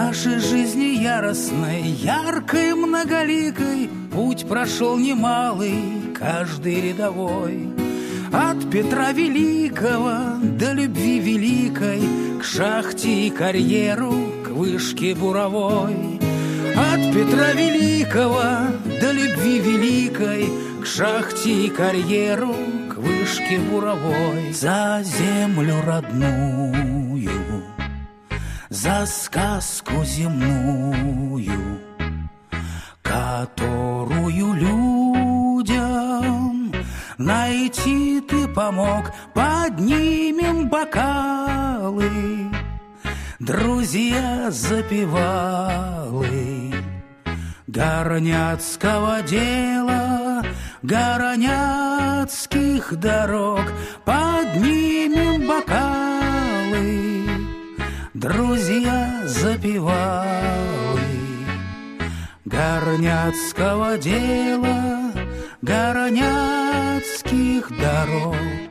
нашей жизни яростной, яркой, многоликой, путь прошел немалый, каждый рядовой. От Петра Великого до любви великой, к шахте и карьеру, к вышке буровой. От Петра Великого до любви великой, к шахте и карьеру, к вышке буровой. За землю родную, за сказку земную, которую людям найти ты помог. Поднимем бокалы, друзья запевалы, горняцкого дела, горняцких дорог. Поднимем бокалы, друзья запевалы, горняцкого дела, горняцких дорог.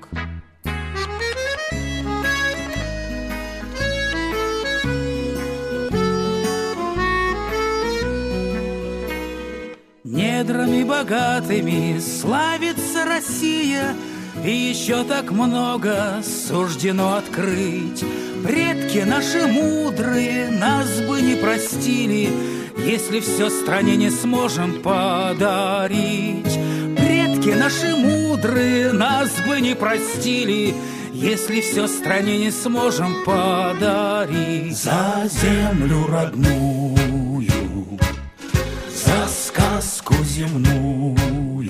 Недрами богатыми славится Россия, и еще так много суждено открыть. Предки наши мудрые нас бы не простили, если все стране не сможем подарить. Предки наши мудрые нас бы не простили, если все стране не сможем подарить. За землю родную, за сказку земную,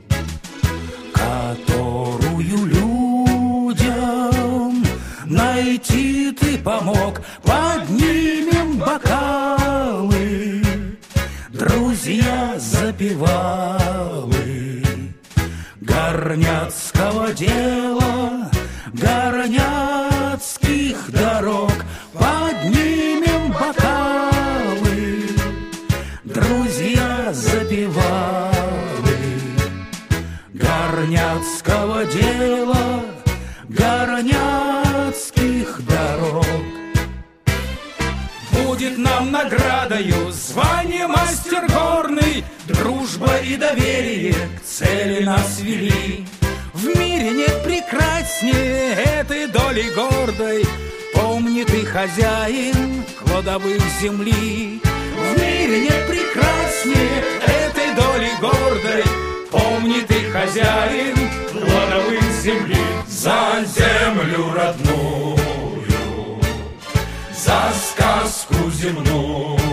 которую людям найти ты помог. Поднимем бокалы, друзья запевалы, горняцкого дела, горняцких дорог. Поднимем бокалы, друзья запевалы, горняцкого дела, горняцких дорог. Будет нам наградою звание мастер горный, дружба и доверие к цели нас вели. В мире нет прекраснее этой доли гордой, помни ты, хозяин кладовых земли. В мире нет прекраснее этой доли гордой, помни ты, хозяин кладовых земли. За землю родную, за сказку земную,